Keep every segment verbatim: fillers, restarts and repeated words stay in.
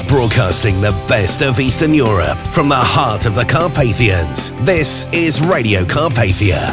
broadcasting the best of Eastern Europe from the heart of the Carpathians. This is Radio Carpathia.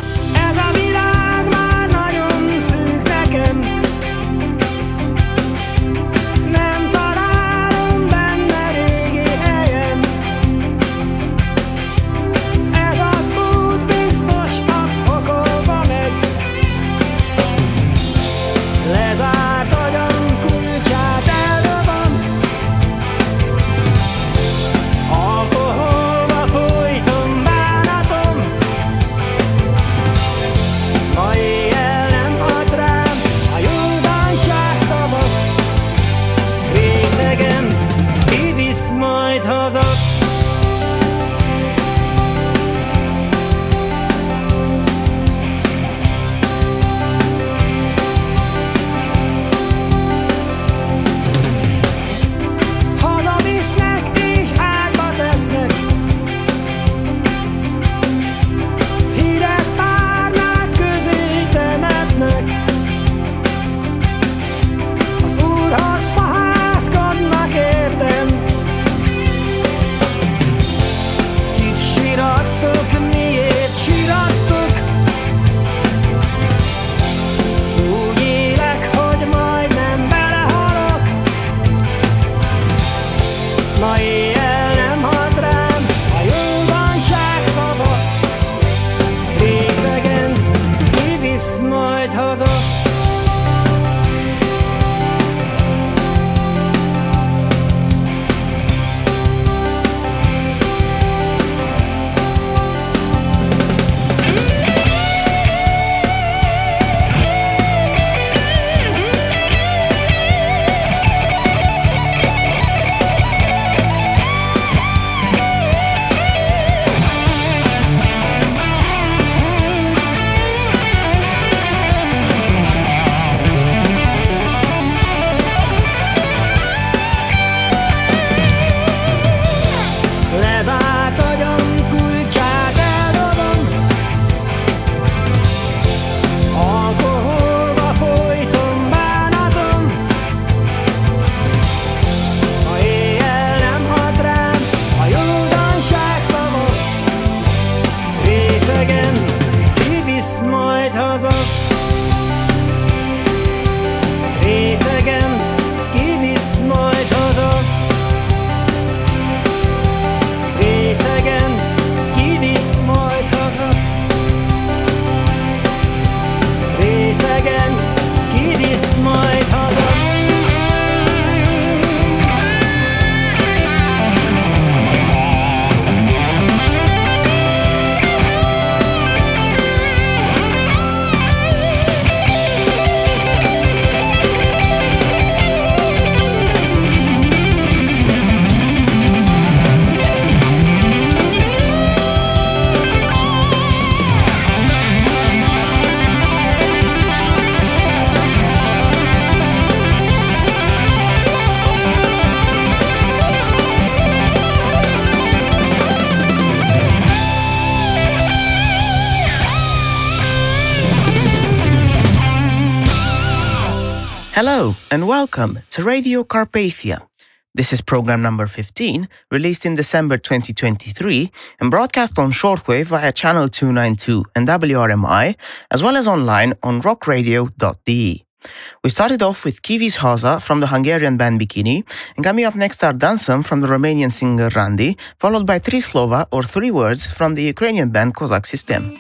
Hello and welcome to Radio Carpathia. This is program number fifteen, released in December twenty twenty-three and broadcast on shortwave via channel two ninety-two and W R M I, as well as online on rock radio dot d e. We started off with Kivis Haza from the Hungarian band Bikini, and coming up next are Dansam from the Romanian singer Randy, followed by Tri Slova or Three Words from the Ukrainian band Kozak System.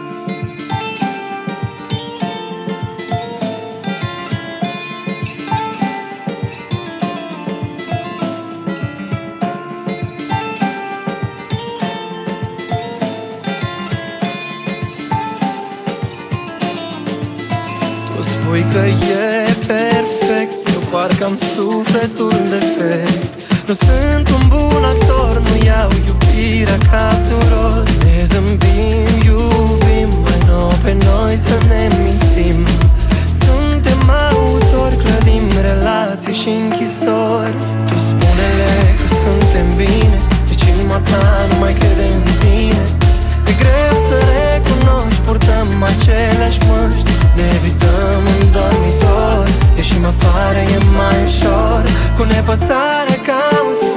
Spui că e perfect, eu parcă-am sufletul defect. Nu sunt un bun actor, nu iau iubirea ca pe un rol. Ne zâmbim, iubim, mai nou pe noi să ne mințim. Suntem autori, clădim relații și închisori. Tu spune-le că suntem bine, deci inima ta nu mai crede în tine. E greu să recunoști, purtăm aceleași măști. Ne evităm în dormitor, ieșim afară, e mai ușor. Cu nepăsare ca un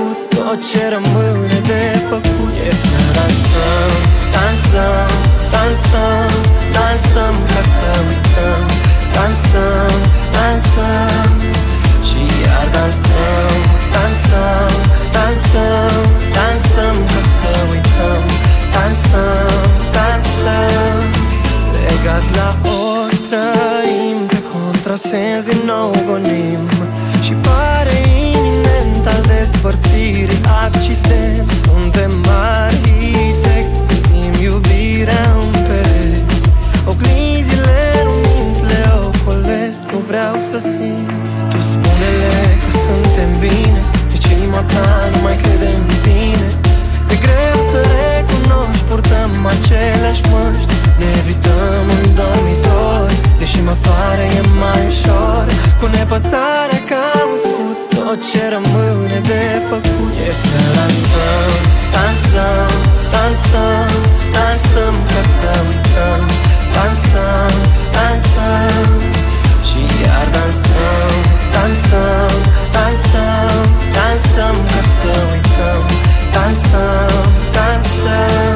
tot ce rămâne de făcut e să dansăm, dansăm, dansăm, dansăm ca să uităm. Dansăm, dansăm și iar dansăm, dansăm, dansăm, dansăm ca să uităm. Dansăm, dansăm, legați la ori trăim, pe contrasens din nou gonim. Și pare iminent al despărțirii accident. Suntem arhitecți, simțim iubirea în pereți. Oglinzile nu mint, le ocolesc, nu vreau să simt. Tu spune-le că suntem bine, deci inima ta nu mai crede în tine. E greu să recunoști, purtăm aceleași măști. Ne evităm în două mii doi, deși în afară e mai ușor. Cu nepăsare ca un scut, tot ce rămâne de făcut e să dansăm, dansăm, dansăm, dansăm ca să uităm. Dansăm, dansăm și iar dansăm, dansăm, dansăm, dansăm ca să uităm. Dansăm, dansăm.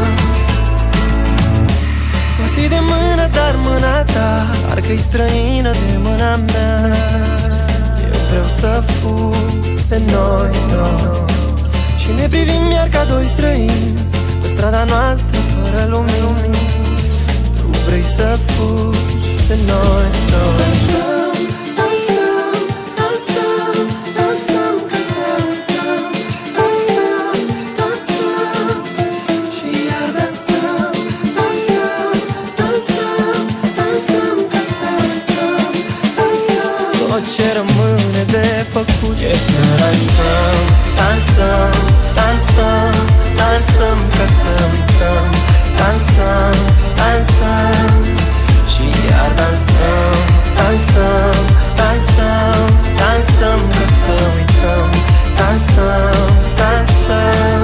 Mă ții de mână, dar mâna ta parcă-i străină de mâna mea. Eu vreau să fug de noi, noi și ne privim iar ca doi străini pe strada noastră fără lumini. Tu vrei să fugi de noi, noi. Dansăm, dansăm, dansăm, dansăm ca să uităm. Dansăm, dansăm și iar dansăm. Dansăm, dansăm, dansăm ca să uităm. Dansăm, tot ce rămâne de făcut e să dansăm, dansăm, dansăm, dansăm ca să uităm. Dansăm, dansăm și iar dansăm. Dansăm, dansăm, dansăm ca să uităm. Dansăm, dansăm.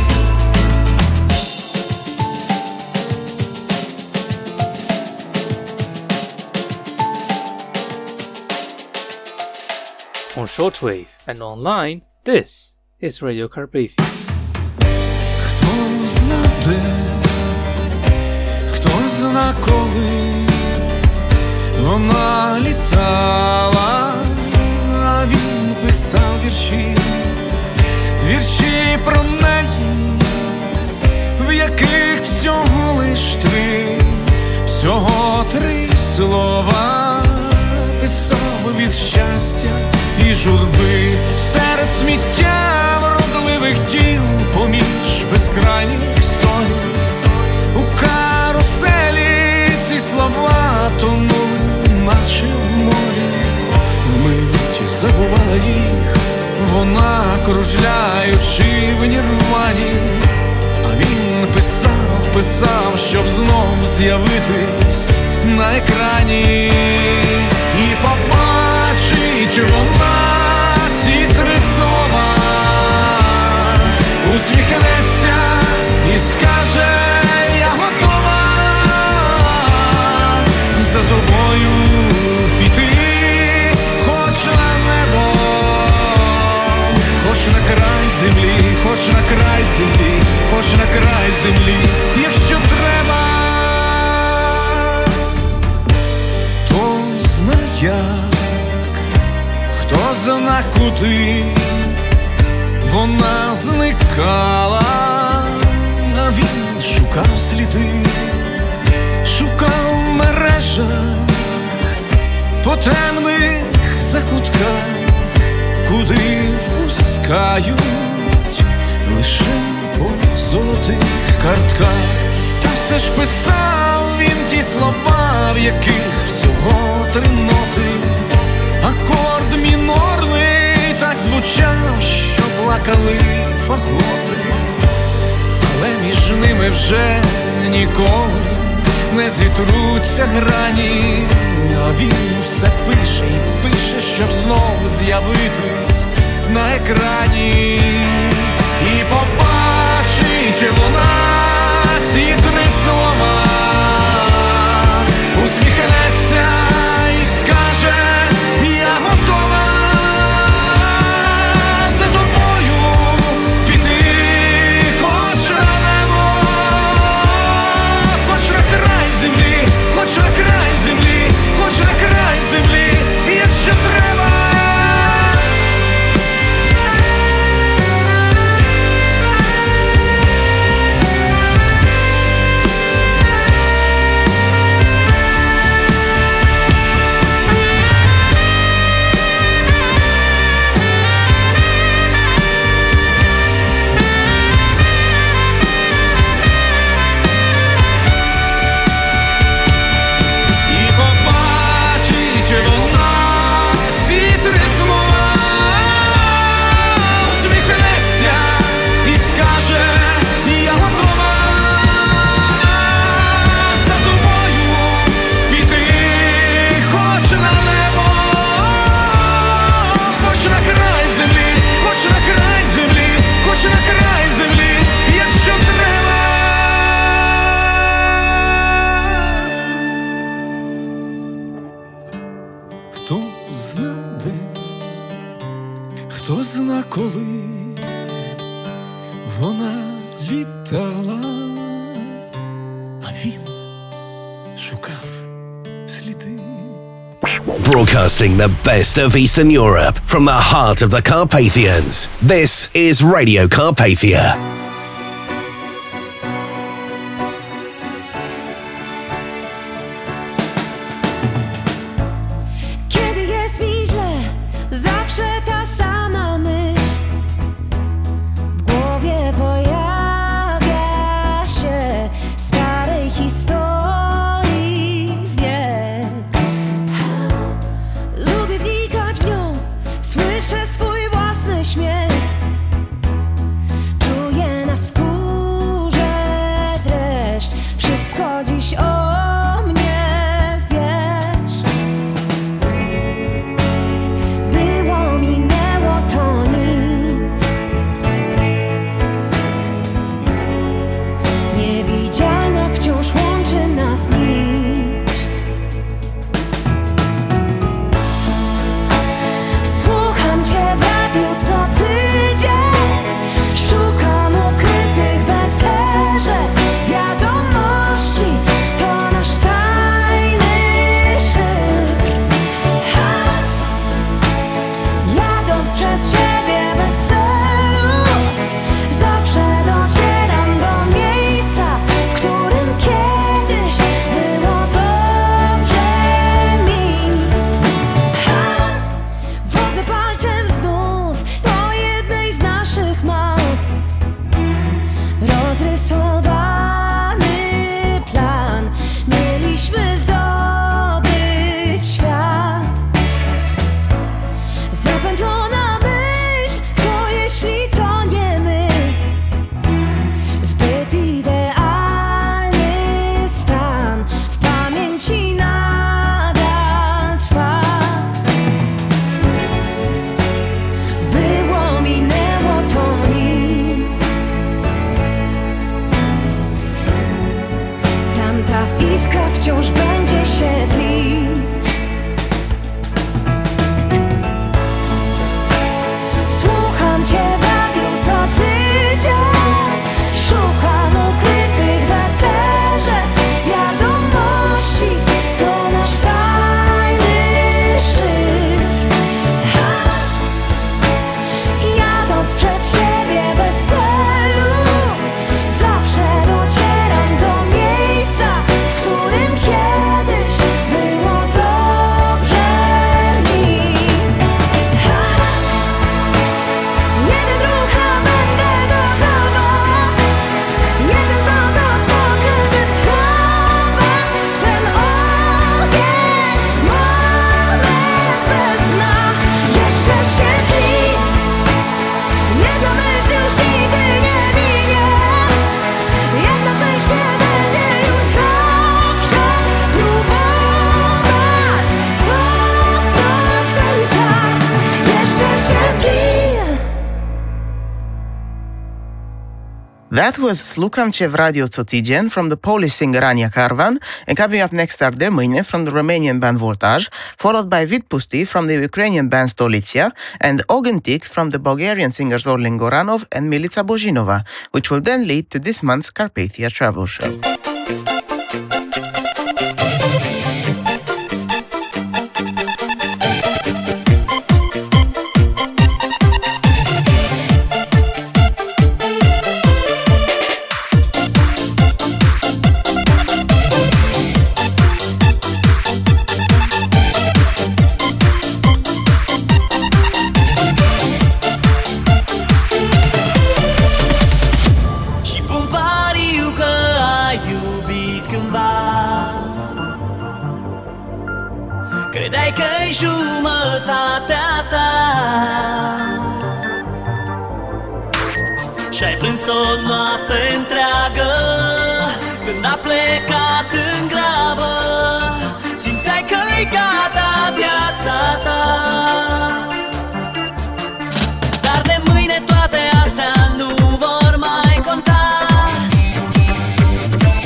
On shortwave and online, this is Radio Carpathia. Хто зна де, хто зна коли вона літала, а він писав вірші, вірші про неї, в яких всього лиш три, всього три слова. Писав від щастя і журби, серед сміття вродливих діл, поміж безкрайніх сторіс. У каруселі ці слова тонули, наче в морі. Вмить забувала їх вона, кружляючи в нірвані. А він писав, писав, щоб знов з'явитись на екрані. І побачить вона ці три слова, усміхнеться і скаже: я готова за тобою піти, хоч на небо, хоч на край землі, хоч на край землі, хоч на край землі, якщо треба. То зна як, хто зна куди вона зникала, а він шукав сліди, шукав в мережах, по темних закутках, куди впускають лише по золотих картках. Та все ж писав він ті слова, в яких всього три ноти. Акорд мінорний так звучав, що плакали фаготи. Але між ними вже ніколи не зітруться грані. А він все пише і пише, щоб знов з'явитись на екрані. І побачить вона ці три слова, усміхнеться і скаже: я готова за тобою піти, хто зна де, хто зна коли вона літала, а він шукав сліди. Broadcasting the best of Eastern Europe from the heart of the Carpathians. This is Radio Carpathia. Kiedy jest mi źle, zawsze ta sama myśl w głowie pojawia się starej historii wiek. Lubię wnikać w nią, słyszę swój własny śmiech. Czuję na skórze dreszcz, wszystko dziś o mnie wiesz. Było, minęło, to nic. Niewidzialna wciąż łączy nas nić. Słucham cię w radiu co tydzień. Szukam ukrytych w eterze wiadomości. To nasz tajny szyfr. Ha! Jadąc przed siebie bez celu, zawsze docieram do miejsca, w którym kiedyś było dobrze mi. Ha! Wodzę palcem znów po jednej z naszych map. Rozrysowany plan, mieliśmy zdobyć świat. Zapętlona myśl, kto jeśli to nie my? Zbyt idealny stan w pamięci nadal trwa. Było, minęło, to nic. Tamta iskra wciąż będzie się tlić. Słucham cię w radiu co tydzień. Szukam ukrytych w eterze wiadomości. To nasz tajny szyfr. Ha! Jadąc przed siebie bez celu, zawsze docieram do miejsca, w którym kiedyś było dobrze mi. Ha! Jeden ruch, a będę gotowa. Jeden znak, a wskoczymy słowa w ten ogień. Moment bez dna jeszcze się tli. Jedna myśl już nigdy nie minie. Jedna część mnie będzie już zawsze próbować cofnąć ten czas. Jeszcze się tli. That was Slukam Cię w radio co tydzień from the Polish singer Ania Karvan, and coming up next are De Mâine from the Romanian band Voltage, followed by Vidpusti from the Ukrainian band Stolicia, and Ogentik from the Bulgarian singers Orlin Goranov and Milica Bozhinova, which will then lead to this month's Carpathia travel show. Și pun pariu că ai iubit cândva. Credeai că-i jumătatea ta și-ai plâns o noapte întreagă când a plecat în grabă. Simțeai că-i gata viața ta. Dar de mâine toate astea nu vor mai conta.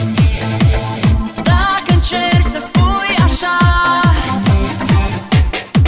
Dacă încerci să spui așa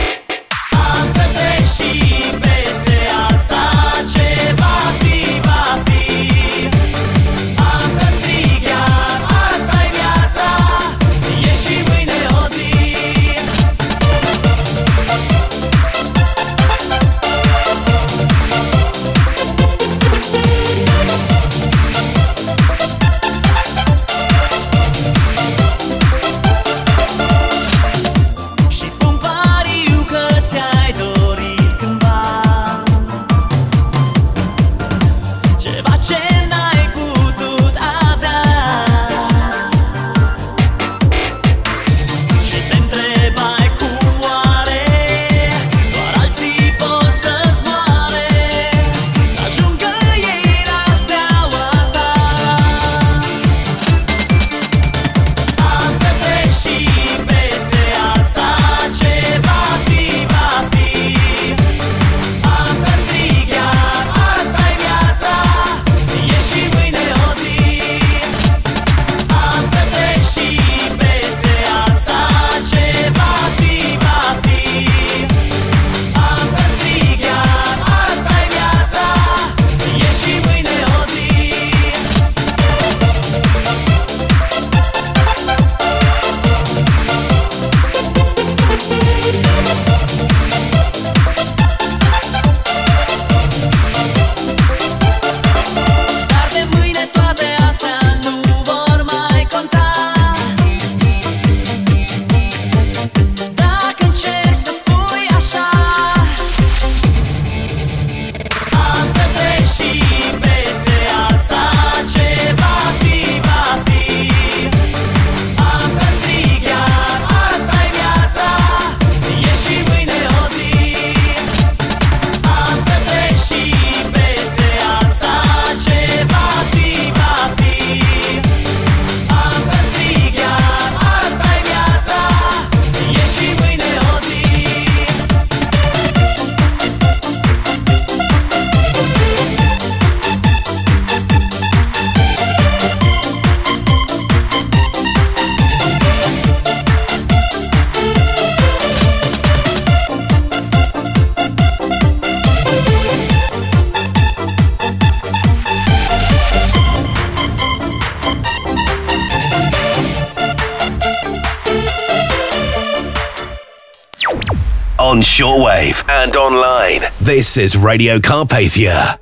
on shortwave and online. This is Radio Carpathia.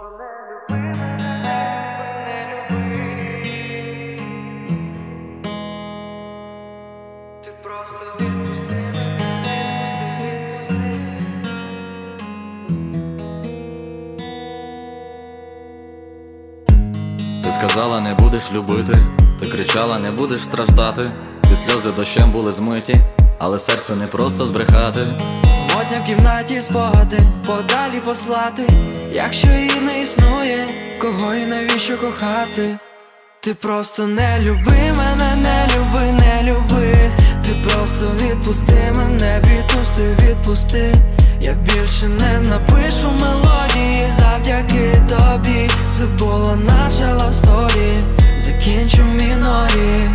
Сказала, не будеш любити, ти кричала, не будеш страждати. Ці сльози дощем були змиті, але серцю не просто збрехати. Самотня в кімнаті спогади, подалі послати. Якщо її не існує, кого і навіщо кохати? Ти просто не люби мене, не люби, не люби. Ти просто відпусти мене, відпусти, відпусти. Я більше не напишу мелодії завдяки тобі. Це була наша love story, закінчу в мінорі.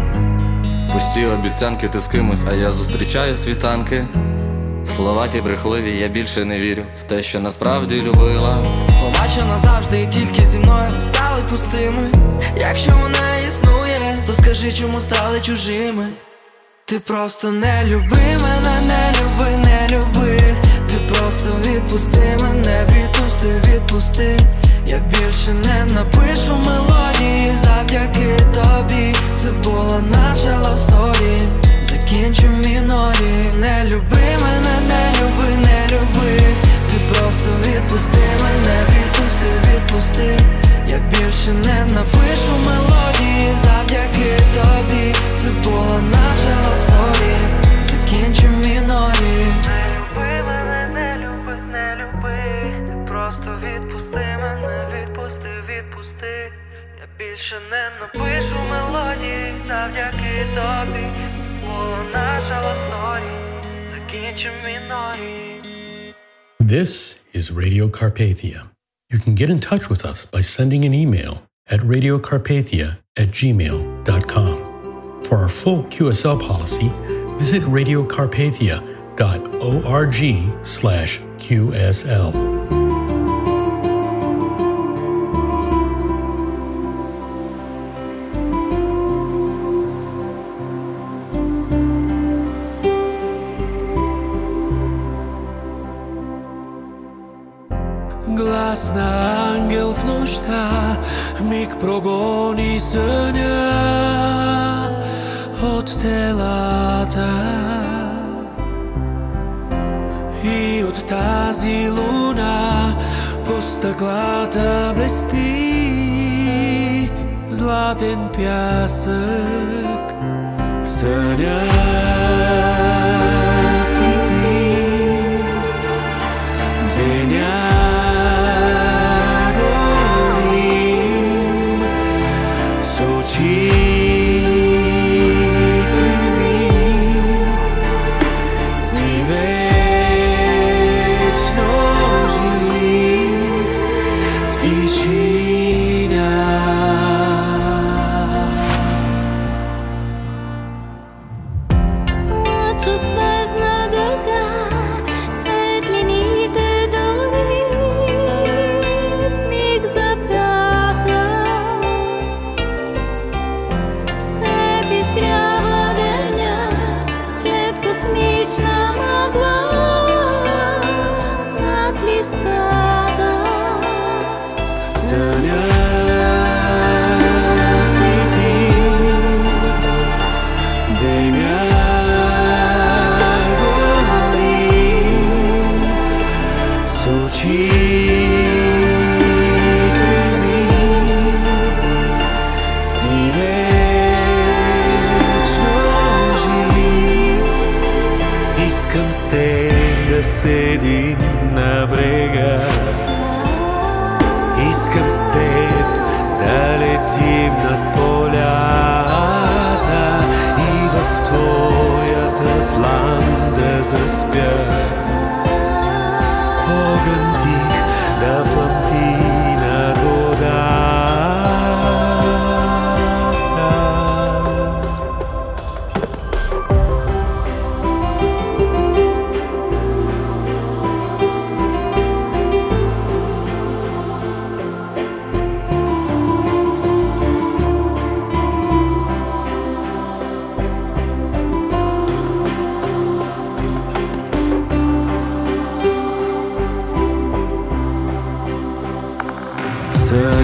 Пусті обіцянки, ти з кимось, а я зустрічаю світанки. Слова ті брехливі, я більше не вірю в те, що насправді любила. Слова, що назавжди і тільки зі мною стали пустими. Якщо вона існує, то скажи, чому стали чужими. Ти просто не люби мене, не люби, не люби. Ти просто відпусти мене, відпусти, відпусти. Я більше не напишу мелодії завдяки тобі. Це була наша love story, закінчу в мінорі. Не люби мене, не люби, не люби. Ти просто відпусти мене, відпусти, відпусти. Я більше не напишу мелодії завдяки тобі. Це була наша love story, закінчу в мінорі. Не люби мене, не люби, не люби. Ти просто відпусти мене, відпусти, відпусти. Я більше не напишу мелодії завдяки тобі. Це була наша love story, закінчу в мінорі. This is Radio Carpathia. You can get in touch with us by sending an email at radiocarpathia at gmail dot com. For our full Q S L policy, visit radiocarpathia dot org slash QSL. Глас на ангел в нощта в миг прогони съня от телата. И от тази луна по стъклата блести златен пясък. В съня си ти, в деня очите ми си вечно жив в тишина. Плачуть звездна дъга, светлините дори в миг запяха. С теб изгрява деня след космична мъгла над листата. В съня си ти, в деня горим с очите ми си вечно жив. Искам с теб да седим на брега, искам с теб да летим над полята и в твоята длан да заспя. Огън тих да пламти над водата.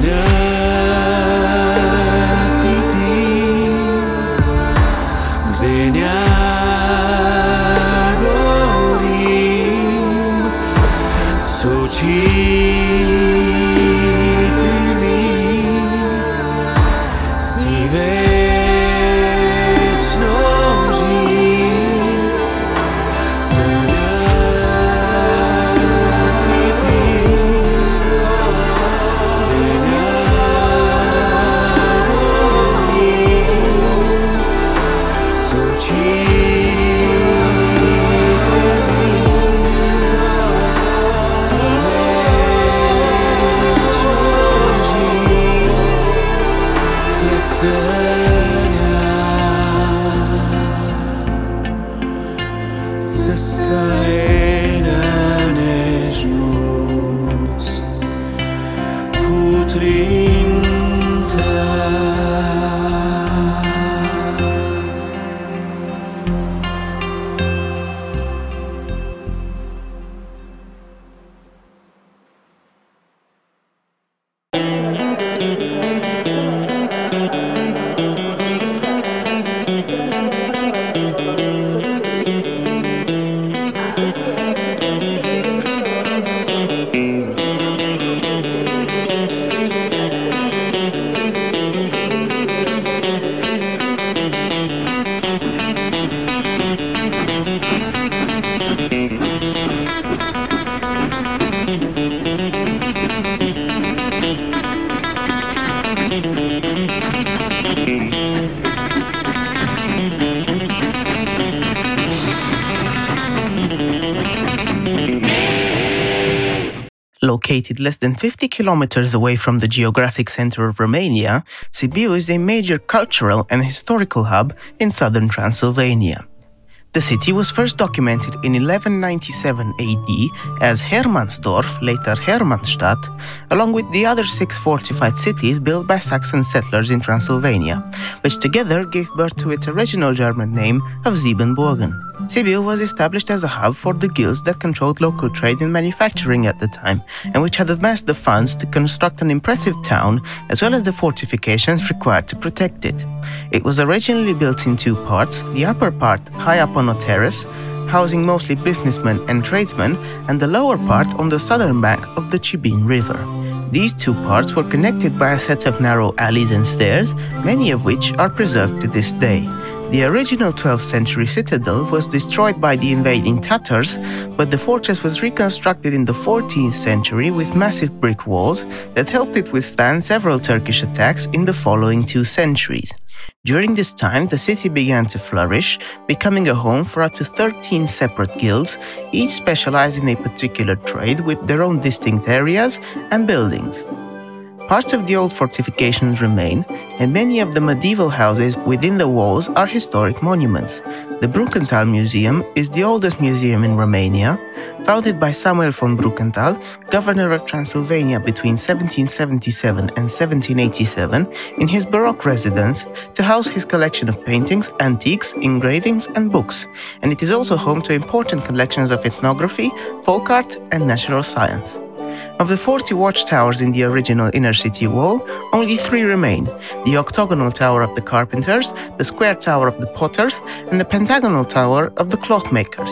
Located less than fifty kilometers away from the geographic center of Romania, Sibiu is a major cultural and historical hub in southern Transylvania. The city was first documented in eleven ninety-seven A D as Hermannsdorf, later Hermannstadt, along with the other six fortified cities built by Saxon settlers in Transylvania, which together gave birth to its original German name of Siebenbürgen. Sibiu was established as a hub for the guilds that controlled local trade and manufacturing at the time, and which had amassed the funds to construct an impressive town, as well as the fortifications required to protect it. It was originally built in two parts, the upper part high up on a terrace, housing mostly businessmen and tradesmen, and the lower part on the southern bank of the Chibin River. These two parts were connected by a set of narrow alleys and stairs, many of which are preserved to this day. The original twelfth century citadel was destroyed by the invading Tatars, but the fortress was reconstructed in the fourteenth century with massive brick walls that helped it withstand several Turkish attacks in the following two centuries. During this time, the city began to flourish, becoming a home for up to thirteen separate guilds, each specialized in a particular trade with their own distinct areas and buildings. Parts of the old fortifications remain, and many of the medieval houses within the walls are historic monuments. The Brukenthal Museum is the oldest museum in Romania, founded by Samuel von Brukenthal, governor of Transylvania between seventeen seventy-seven and seventeen eighty-seven, in his Baroque residence to house his collection of paintings, antiques, engravings, and books, and it is also home to important collections of ethnography, folk art, and natural science. Of the forty watchtowers in the original inner city wall, only three remain: the octagonal tower of the carpenters, the square tower of the potters, and the pentagonal tower of the clothmakers.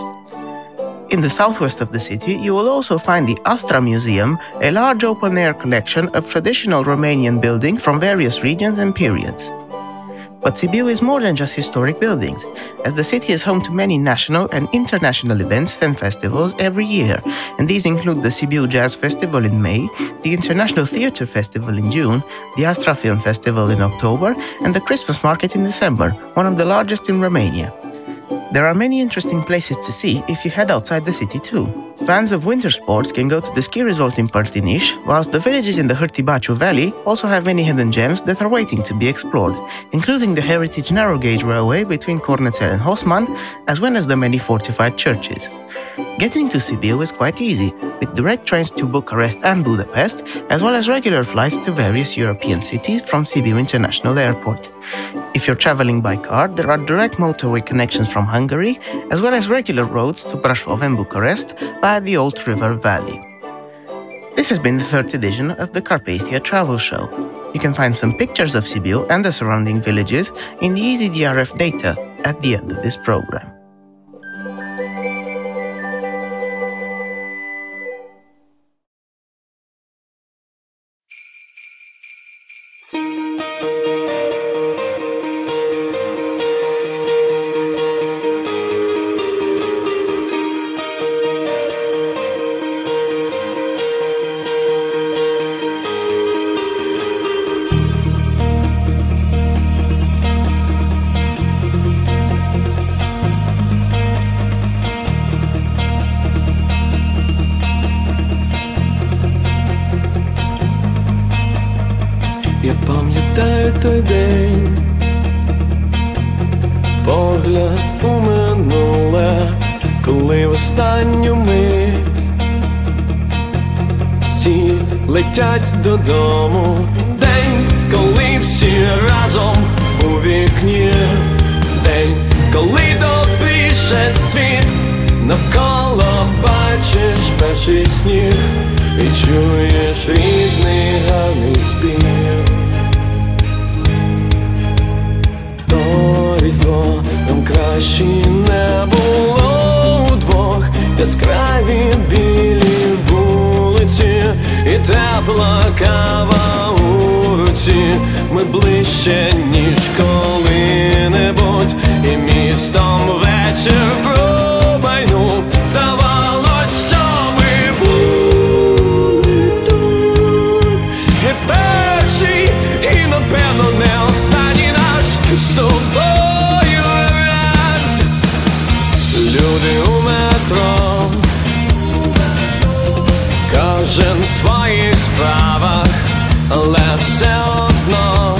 In the southwest of the city, you will also find the Astra Museum, a large open-air collection of traditional Romanian buildings from various regions and periods. But Sibiu is more than just historic buildings, as the city is home to many national and international events and festivals every year, and these include the Sibiu Jazz Festival in May, the International Theatre Festival in June, the Astra Film Festival in October, and the Christmas Market in December, one of the largest in Romania. There are many interesting places to see if you head outside the city too. Fans of winter sports can go to the ski resort in Părtiniș, whilst the villages in the Hârtibaciu Valley also have many hidden gems that are waiting to be explored, including the heritage narrow gauge railway between Cornețel and Hosman, as well as the many fortified churches. Getting to Sibiu is quite easy, with direct trains to Bucharest and Budapest, as well as regular flights to various European cities from Sibiu International Airport. If you're traveling by car, there are direct motorway connections from Hungary, as well as regular roads to Brașov and Bucharest via the Olt River Valley. This has been the third edition of the Carpathia Travel Show. You can find some pictures of Sibiu and the surrounding villages in the E Z D R F data at the end of this program. Я пам'ятаю той день, погляд у минуле, коли в останню мить всі летять додому. День, коли всі разом у вікні, день, коли добріше світ, навколо бачиш перший сніг і чуєш рідний гарний спів. То різдво нам краще не було удвох, яскраві білі вулиці і тепла кава у руці. Ми ближче, ніж коли-небудь, і містом вечір промайнув. Здавалось, що ми були тут не перший і, напевно, не останній наш з тобою раз. Люди у метро, кожен в своїх справах, але все одно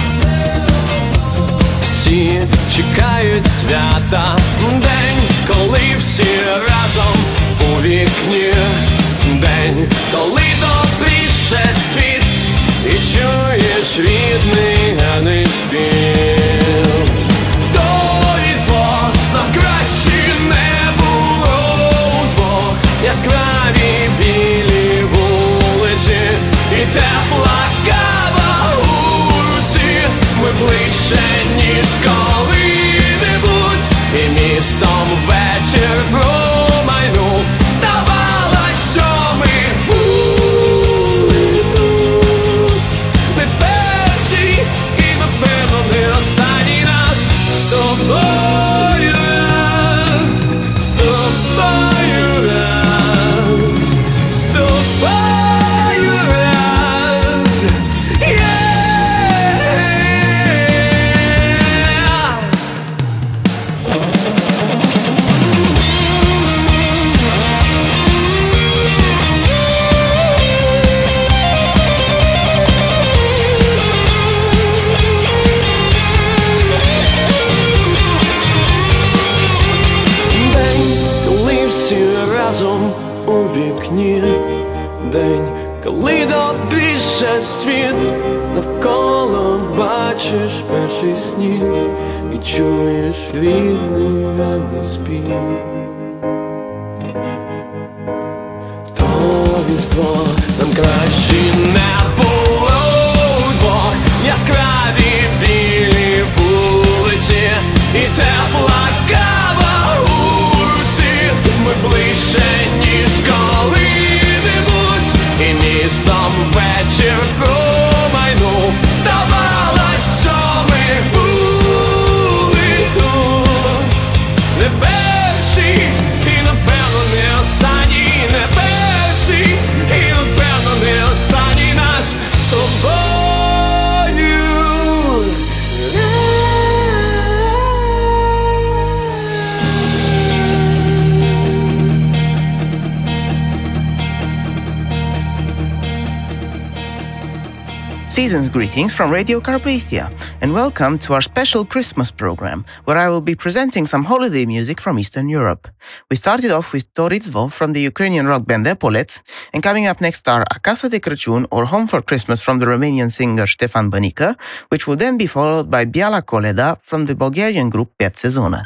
всі чекають свята. День, коли всі разом у вікні, день, коли добріше світ і чуєш рідний гарний спів. То різдво нам краще не було удвох, яскраві білі вулиці і тепла кава у руці. Ми ближче, ніж коли-небудь, і містом вечір промайнув. Здавалось, що ми були тут не перший і, напевно, не останній наш з тобою раз, з тобою раз, з тобою раз. Yeah! Разом у вікні, день, коли добріше світ, навколо бачиш перший сніг і чуєш рідний гарний спів. То різдво нам краще не було удвох, яскраві білі вулиці і тепла кава у руці. Ми ближче, ніж коли-небудь, і містом вечір промайнув. Здавалось, що ми були тут не перший і, напевно, не останній, не перший і, напевно, не останній наш з тобою. Season's greetings from Radio Carpathia, and welcome to our special Christmas program, where I will be presenting some holiday music from Eastern Europe. We started off with To Rіздво from the Ukrainian rock band Epaulettes, and coming up next are Acasă de Crăciun, or Home for Christmas, from the Romanian singer Ștefan Bănică, which will then be followed by Biala Koleda from the Bulgarian group Pet Sezona.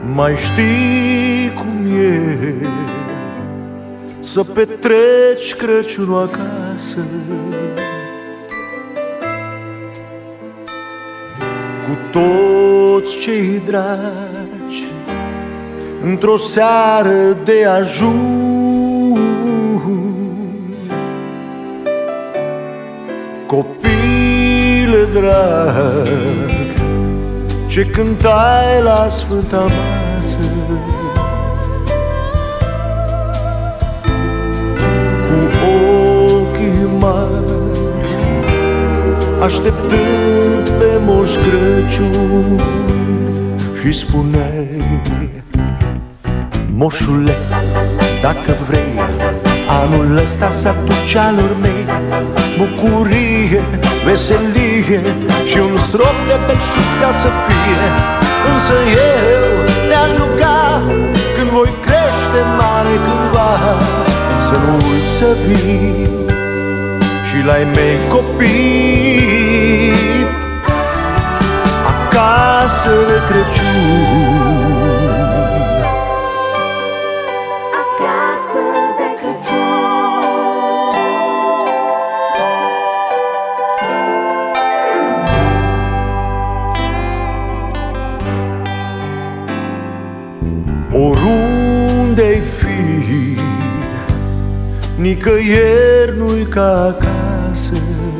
Mai știi cum e să petreci Crăciunul acasă cu toți cei dragi într-o seară de ajun. Copile drag, ce cântai la Sfânta Masă, cu ochii mari, așteptând pe Moș Crăciun, și spuneai: moșule, dacă vrei, anul ăsta să aduci alor mei bucurie, veselie și un strop de belșug ca să fie. Însă eu te-aș ruga, când voi crește mare cândva, să nu uiți să vii și la-ai mei copii acasă de Crăciun. Oriunde-ai fi, nicăieri nu-i ca acasă.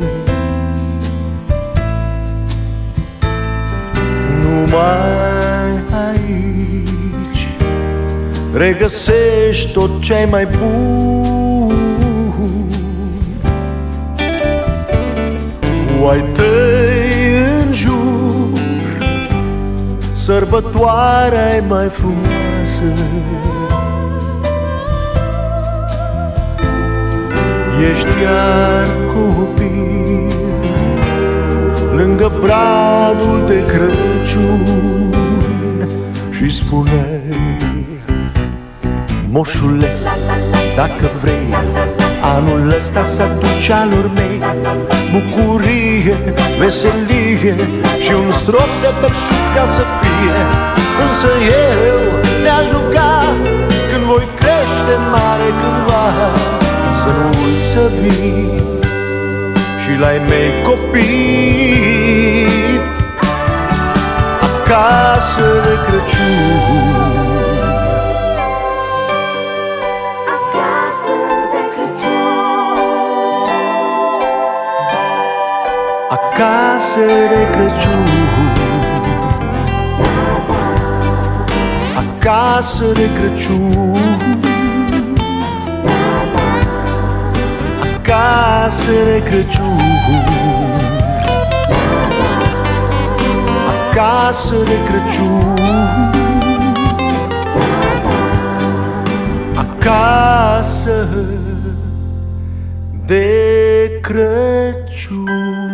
Numai aici regăsești tot ce-ai mai bun. Cu ai tăi în jur, sărbătoarea e mai frumoasă. Ești iar copil lângă bradul de Crăciun și spune: moșule, dacă vrei, anul ăsta să aduci alor mei bucurie, veselie și un strop de belșug ca să fie. Însă eu te-aș ruga, când voi crește mare cândva, să nu uiți să vii și la-ai mei copii acasă de Crăciun. Acasă de Crăciun. Acasă de Crăciun. Acasă de Crăciun. Acasă de Crăciun. Acasă de Crăciun. Acasă de Crăciun.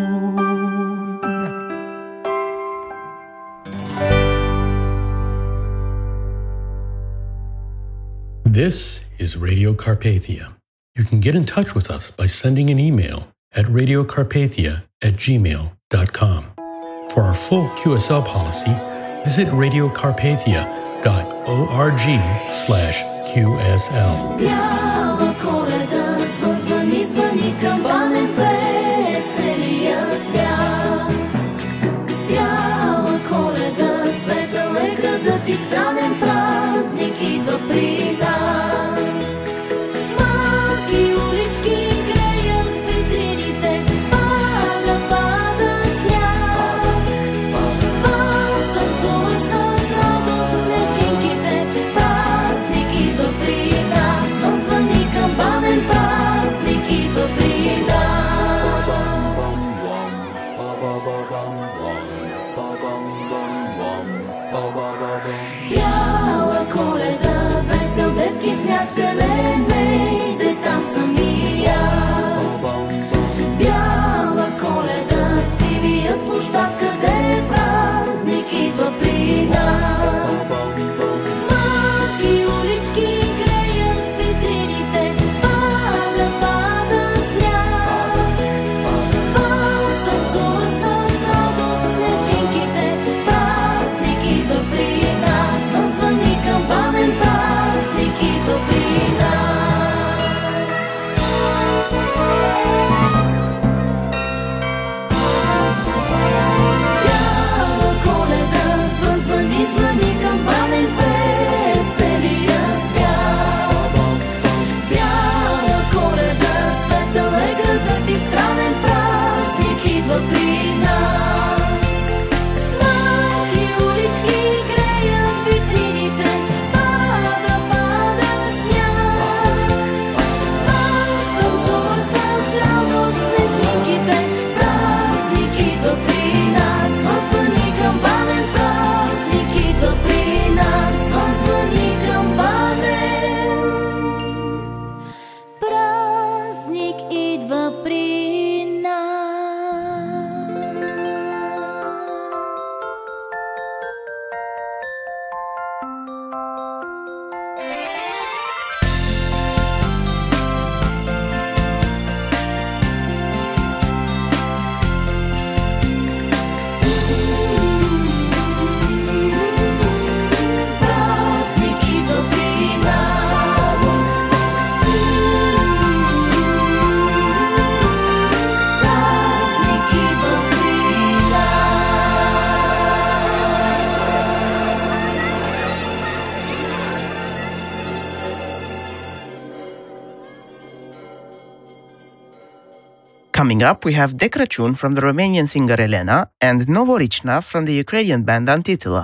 This is Radio Carpathia. You can get in touch with us by sending an email at radiocarpathia at gmail dot com. For our full Q S L policy, visit radiocarpathia.org slash QSL. Biała kolega, dzwoni, dzwoni kampanem plec, Celija свят. Biała kolega, svetъл е градът и странен празник идва при нас. Малки улички греят витрините, пада, пада сняг. Вас танцуват с радост снежинките, празник идва при нас. Звън звъника Coming up, we have De Crăciun from the Romanian singer Elena and Novorichna from the Ukrainian band Antitila.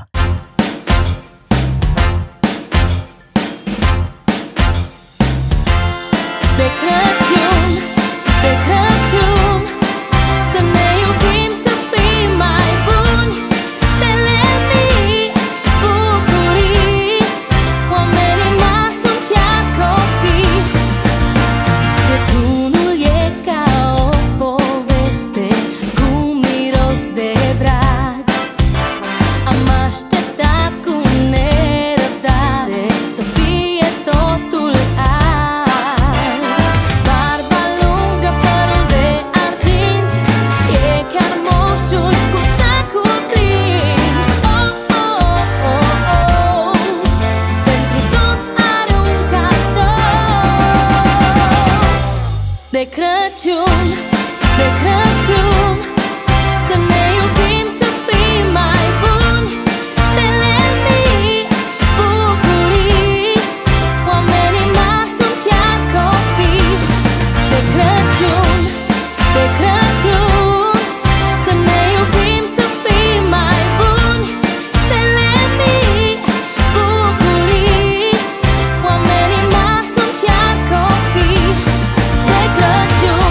De Crăciun, de Crăciun, să ne iubim, să fim mai buni. Stele mii, bucurii, oamenii mari sunt ea copii. Crăciunul e ca o poveste cu miros de brad. Am așteptat cu nerăbdare să fie totul alb. Barba lungă, părul de argint, e chiar moșul cu sacul plin. Oh, oh, oh, oh, pentru toți are un cadou. De Crăciun, de Crăciun, să ne iubim, să fim mai buni. Stele mii, bucurii, oamenii mari sunt ea copii. De Crăciun, de Crăciun, să ne iubim, să fim mai buni. Stele mii, bucurii, oamenii mari sunt ea copii. De Crăciun.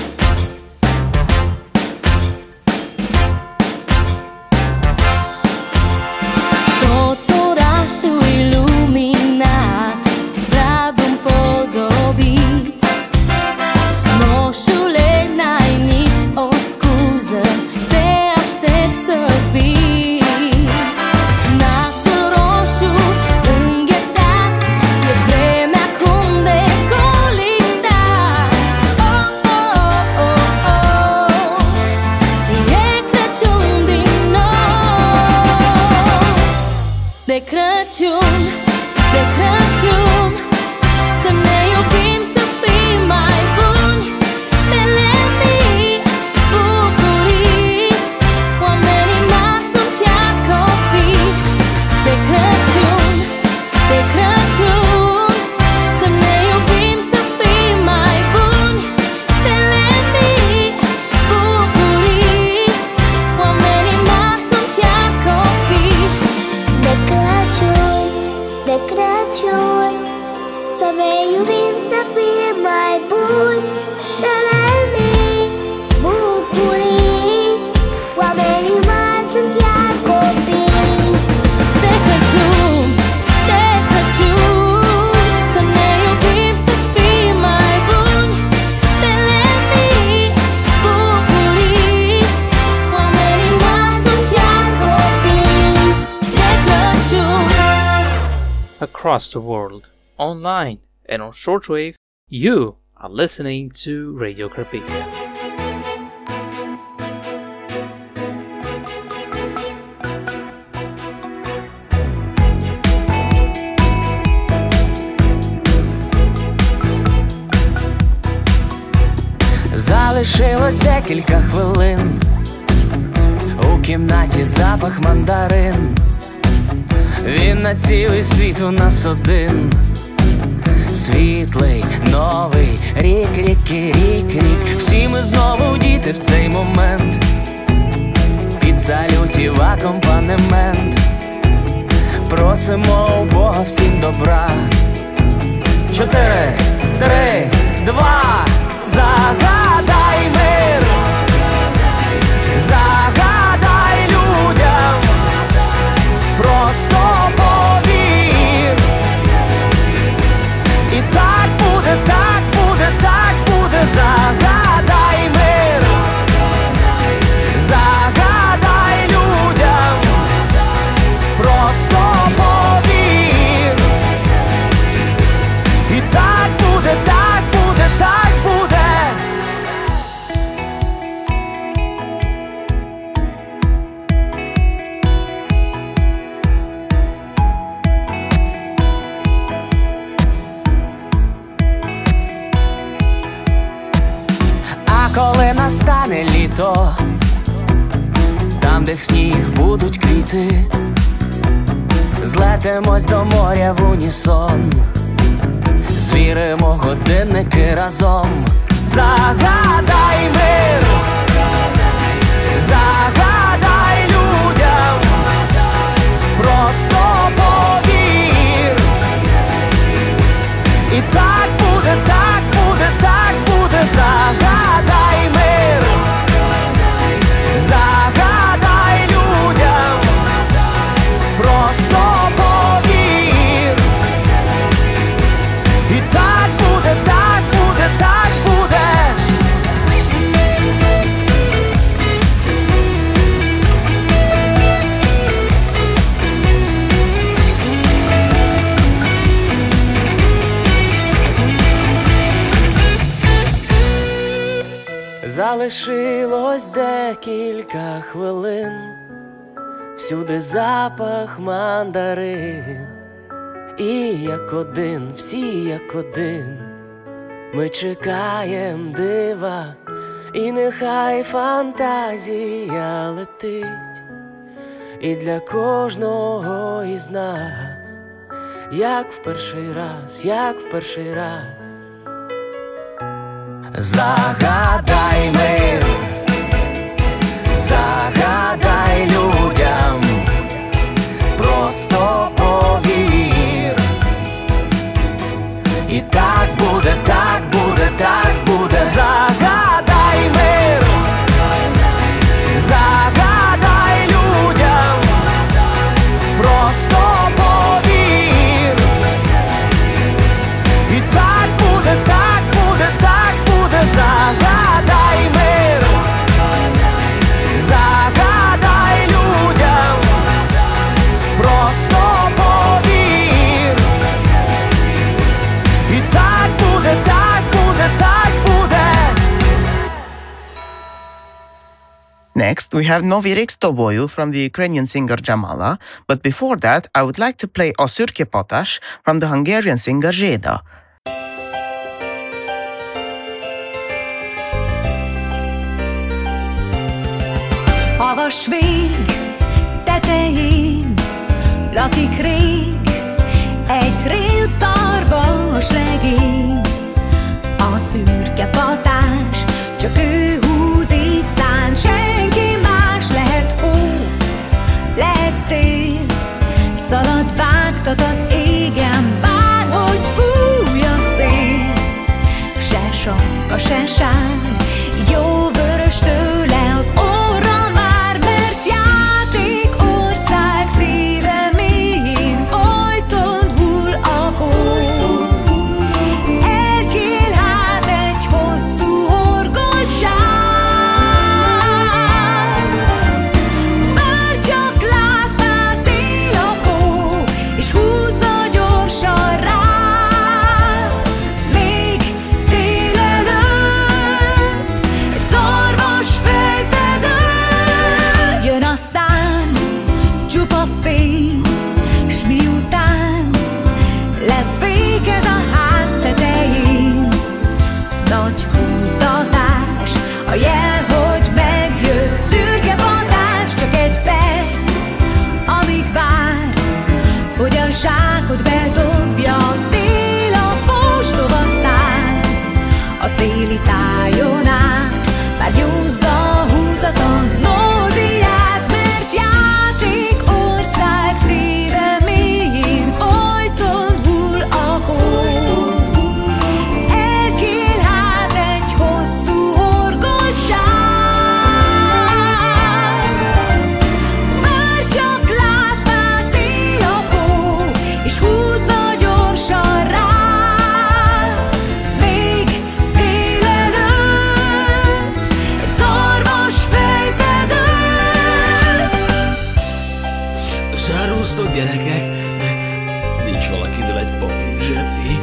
Tot orașul iluminat, bradul împodobit. Moșule, n-ai nici o scuză, te aștept să vii. Nasul roșu înghețat, e vremea acum de colindat. Oh, oh, oh, oh, e Crăciun din nou. De Crăciun, de Crăciun, să ne iubim, să fim mai buni. Stele mii, bucurii, oamenii mari sunt ea copii. De Crăciun, de Crăciun, să ne iubim, să fim mai buni. Stele mii, bucurii, oamenii mari sunt ea copii. De Crăciun, de Crăciun, să ne iubim, să fim mai buni. Stele mii, bucurii, oamenii mari sunt ea copii. De Crăciun, de Crăciun, să ne iubim, să fim mai buni. Stele mii, bucurii, oamenii mari sunt ea copii. De Crăciun. Across the world, online and on shortwave, you are listening to Radio Carpathia. Залишилось декілька хвилин, у кімнаті запах мандарин. Він на цілий світ у нас один. Світлий, новий рік, ріки, рік, рік. Всі ми знову діти в цей момент. Під салютів акомпанемент. Просимо у Бога всім добра. Чотири, три, два. Загадай мир. Загадай людям. Просто повір. І так буде, так буде, так буде. Загадай мир. Загадай людям. Просто повір. І так буде, так буде, так буде. Коли настане літо, там, де сніг, будуть квіти, злетимось до моря в унісон, звіримо годинники разом. Загадай мир, загадай людям, просто повір. І так буде, так буде, так буде, загадай мир, загадай людям, просто повір. І так буде, так буде, так буде. Залишилось декілька хвилин, всюди запах мандарин. І як один, всі як один, ми чекаєм дива. І нехай фантазія летить, і для кожного із нас, як в перший раз, як в перший раз. Загадай мир, загадай людям, просто повір. І так буде, так буде, так буде. Загадай мир, загадай людям, просто повір. І так буде, так буде, так буде. Загадай мир, загадай людям, просто повір. І так буде, так буде, так буде. Next, we have Novi Rix Toboyu from the Ukrainian singer Jamala, but before that, I would like to play Oszürke Potash from the Hungarian singer Zséda. Havas vég tetején lakik rég egy rénszarvas legény. A szürke patás, csak ő húz így szán, senki más. Lehet hó, lehet tél, szalad vágtat az égen, bárhogy fúj a szél. Se sarka, se sár, jó vörös tőle az orra már, mert játék ország szíve mélyén folyton hull a hó. Elkél hát egy hosszú horgos sár, már csak látnál tél a hó, és húzza gyorsan rá. Még délelőtt egy szarvas fejfedő, jön a szám, csupa fény, s miután lefékez a ház tetején, nagy futtatás, a jel, hogy megjött. Szürke patás, csak egy perc, amíg vár, hogy a zsákot bedobja. A tél a postova szár, a téli tájon át, már nyúzza a húzatlan nóziát, mert játék ország szíve mélyén folyton hull a hó. Elkél hát egy hosszú horgos sár, már csak látnál tél a hó, és húzna gyorsan rá. Még délelőtt egy szarvas fejfedő. Záróztok, gyerekek? Nincs valakinél egy papír zsebbi?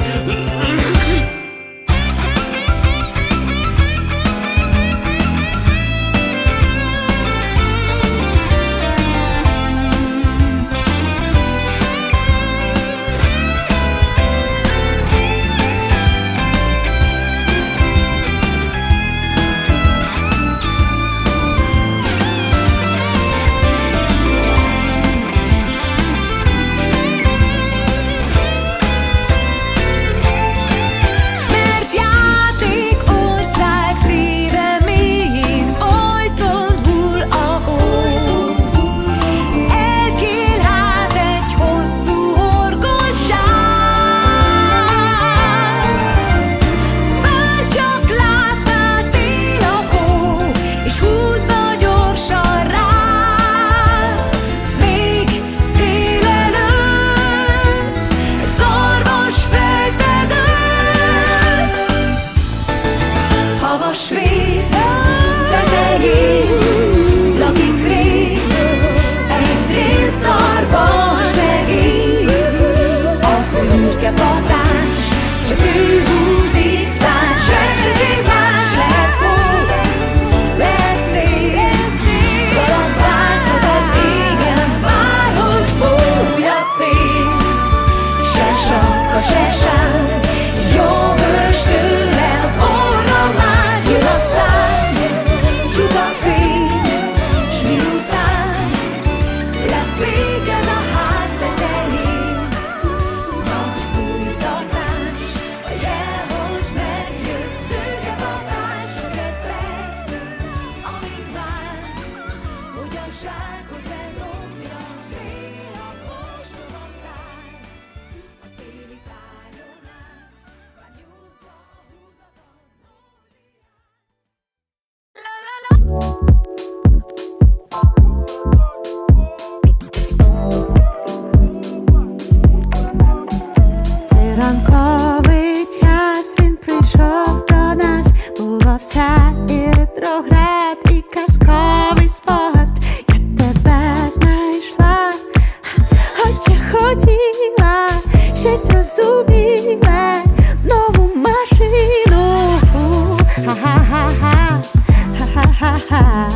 ранковий час він прийшов до нас. Було все і ретроград, і казковий спогад. Я тебе знайшла, хоча хотіла щось розуміле, нову машину. Ха-ха-ха-ха, ха-ха-ха-ха,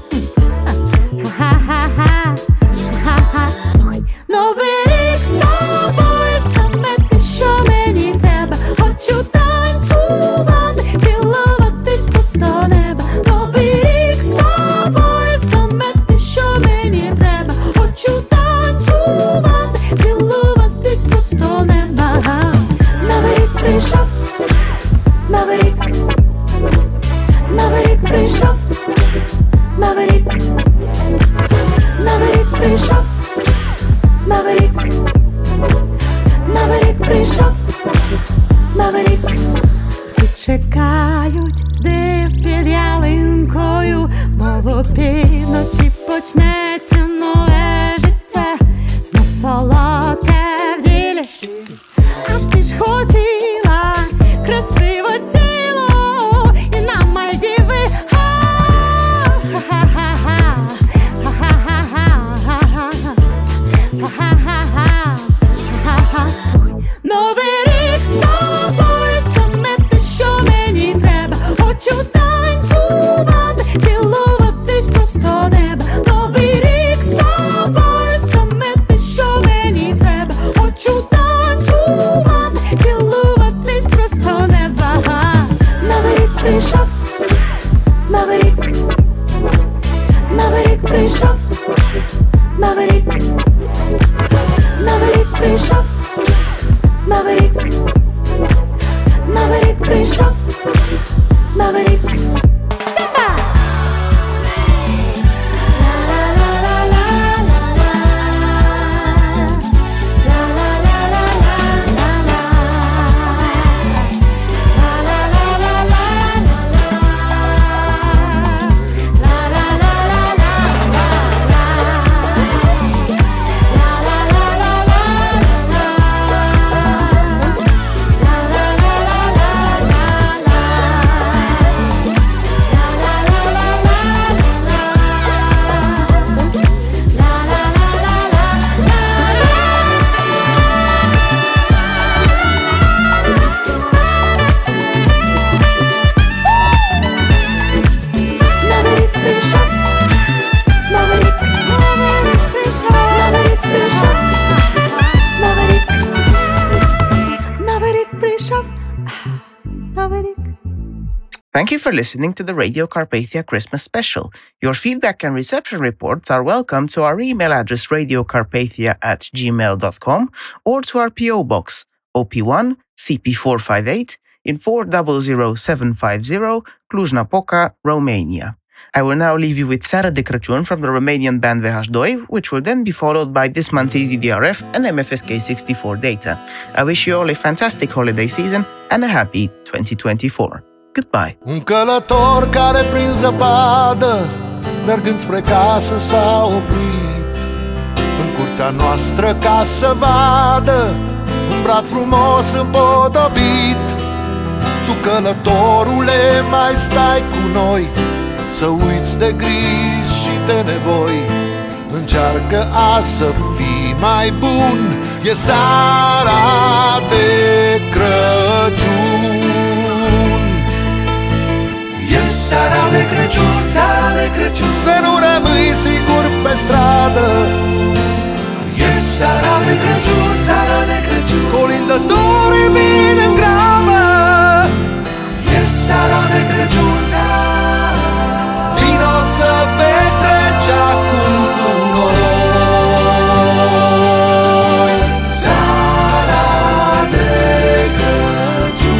ха-ха-ха-ха, ха-ха-ха. Слухай, новий рік з тобою, саме те, що мені треба. Хочу танцювати, цілуватись просто неба. Новий рік з тобою, саме те, що мені треба. Хочу танцювати, цілуватись просто неба. Новий рік прийшов, новий рік, новий рік прийшов, новий рік, новий рік прийшов, новий рік, новий рік прийшов, новий рік. Всі чекають див під ялинкою, мов опівночі почнеться нове життя, знов солодке в ділі. А ти ж хотіла красиве тіло і на Мальдіви. Ха-ха-ха-ха, ха-ха-ха-ха, ха-ха-ха-ха, ха-ха-ха. Слухай, новий рік з тобою, саме те, що мені треба. Хочу танцювати, цілуватись просто неба. Новий рік з тобою, саме те, що мені треба. Хочу танцювати, цілуватись просто неба. Новий рік прийшов, новий рік, новий рік прийшов, новий рік, новий рік прийшов, новий рік, новий рік прийшов, новий рік. Симба! Thank you for listening to the Radio Carpathia Christmas special. Your feedback and reception reports are welcome to our email address radiocarpathia at gmail dot com or to our P O Box O P one C P four five eight in four zero zero seven five zero Cluj-Napoca, Romania. I will now leave you with Seara de Crăciun from the Romanian band V H doi, which will then be followed by this month's A Z D R F and M F S K sixty-four data. I wish you all a fantastic holiday season and a happy twenty twenty-four. Goodbye. Un călător care prin zăpadă, mergând spre casă, s-a oprit în curtea noastră ca să vadă un brad frumos împodobit. Tu, călătorule, mai stai cu noi, să uiți de griji și de nevoi. Încearcă azi să fii mai bun, e seara de Crăciun. E seara de Crăciun, seara de Crăciun, să nu rămâi singur pe stradă. E seara de Crăciun, seara de Crăciun, colindătorii vin în grabă. E seara de Crăciun, vino să petreci acum cu noi. Seara de Crăciun.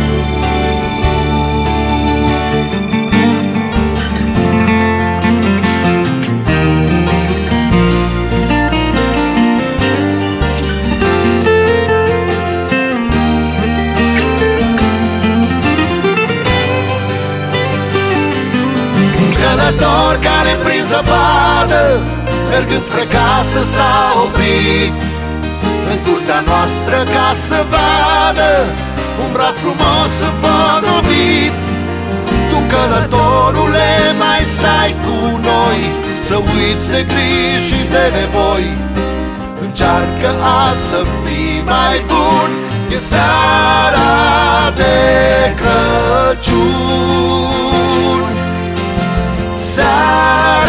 Călător care prin zăpadă, mergând spre casă, s-a oprit în curtea noastră ca să vadă un brad frumos împodobit. Tu, călătorule, mai stai cu noi, să uiți de griji și de nevoi. Încearcă azi să fii mai bun, e seara de Crăciun. Seara